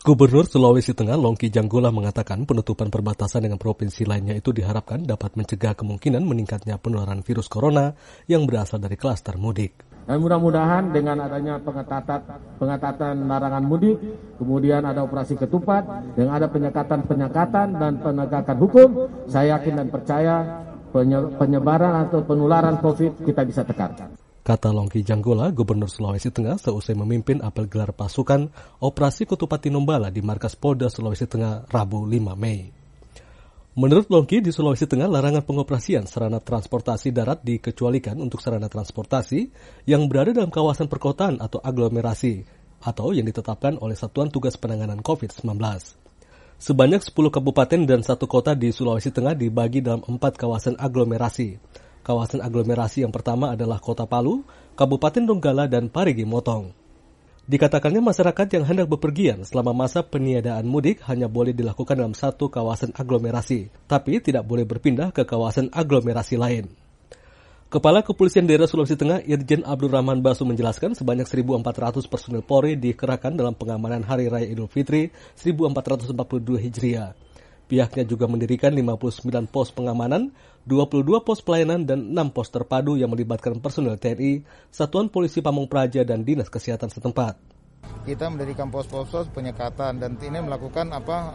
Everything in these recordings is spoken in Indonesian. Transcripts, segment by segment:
Gubernur Sulawesi Tengah Longki Janggola mengatakan penutupan perbatasan dengan provinsi lainnya itu diharapkan dapat mencegah kemungkinan meningkatnya penularan virus corona yang berasal dari klaster mudik. Dan mudah-mudahan dengan adanya pengetatan larangan mudik, kemudian ada operasi ketupat, dengan ada penyekatan dan penegakan hukum, saya yakin dan percaya penyebaran atau penularan COVID kita bisa tekan. Kata Longki Janggola, Gubernur Sulawesi Tengah seusai memimpin apel gelar pasukan Operasi Ketupat Tinombala di markas Polda Sulawesi Tengah Rabu 5 Mei. Menurut Longki, di Sulawesi Tengah larangan pengoperasian sarana transportasi darat dikecualikan untuk sarana transportasi yang berada dalam kawasan perkotaan atau aglomerasi atau yang ditetapkan oleh Satuan Tugas Penanganan COVID-19. Sebanyak 10 kabupaten dan 1 kota di Sulawesi Tengah dibagi dalam 4 kawasan aglomerasi. Kawasan aglomerasi yang pertama adalah Kota Palu, Kabupaten Donggala, dan Parigi Motong. Dikatakannya masyarakat yang hendak bepergian selama masa peniadaan mudik hanya boleh dilakukan dalam satu kawasan aglomerasi, tapi tidak boleh berpindah ke kawasan aglomerasi lain. Kepala Kepolisian Daerah Sulawesi Tengah Irjen Abdurrahman Basu menjelaskan sebanyak 1.400 personil Polri dikerahkan dalam pengamanan Hari Raya Idul Fitri 1442 Hijriah. Pihaknya juga mendirikan 59 pos pengamanan, 22 pos pelayanan, dan 6 pos terpadu yang melibatkan personel TNI, Satuan Polisi Pamung Praja, dan Dinas Kesehatan setempat. Kita mendirikan pos-pos penyekatan dan ini melakukan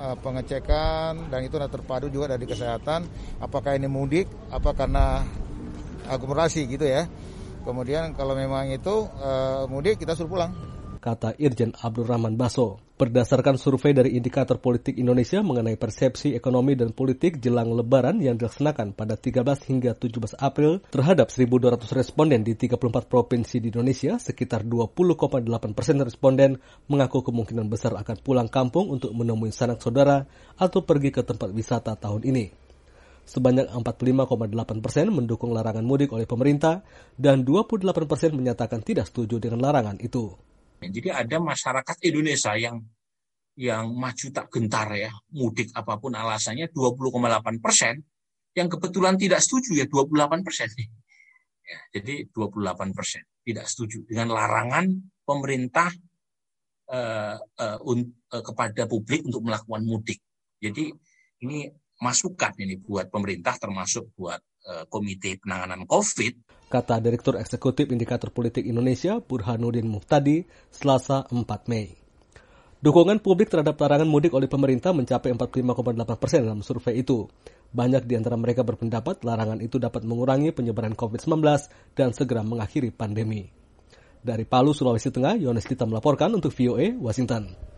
pengecekan dan itu terpadu juga dari kesehatan. Apakah ini mudik, apa karena aglomerasi gitu ya. Kemudian kalau memang itu mudik kita suruh pulang. Kata Irjen Abdurrahman Baso. Berdasarkan survei dari Indikator Politik Indonesia mengenai persepsi ekonomi dan politik jelang Lebaran yang dilaksanakan pada 13 hingga 17 April terhadap 1.200 responden di 34 provinsi di Indonesia, sekitar 20,8% responden mengaku kemungkinan besar akan pulang kampung untuk menemui sanak saudara atau pergi ke tempat wisata tahun ini. Sebanyak 45,8% mendukung larangan mudik oleh pemerintah dan 28% menyatakan tidak setuju dengan larangan itu. Jadi ada masyarakat Indonesia yang maju tak gentar ya, mudik apapun alasannya 20,8%, yang kebetulan tidak setuju ya 28%. Ya, jadi 28% tidak setuju dengan larangan pemerintah kepada publik untuk melakukan mudik. Jadi ini masukan ini buat pemerintah termasuk buat Komite Penanganan COVID. Kata Direktur Eksekutif Indikator Politik Indonesia Burhanuddin Muhtadi Selasa 4 Mei. Dukungan publik terhadap larangan mudik oleh pemerintah mencapai 45,8% dalam survei itu. Banyak di antara mereka berpendapat larangan itu dapat mengurangi penyebaran COVID-19 dan segera mengakhiri pandemi. Dari Palu, Sulawesi Tengah, Yones Dita melaporkan untuk VOA, Washington.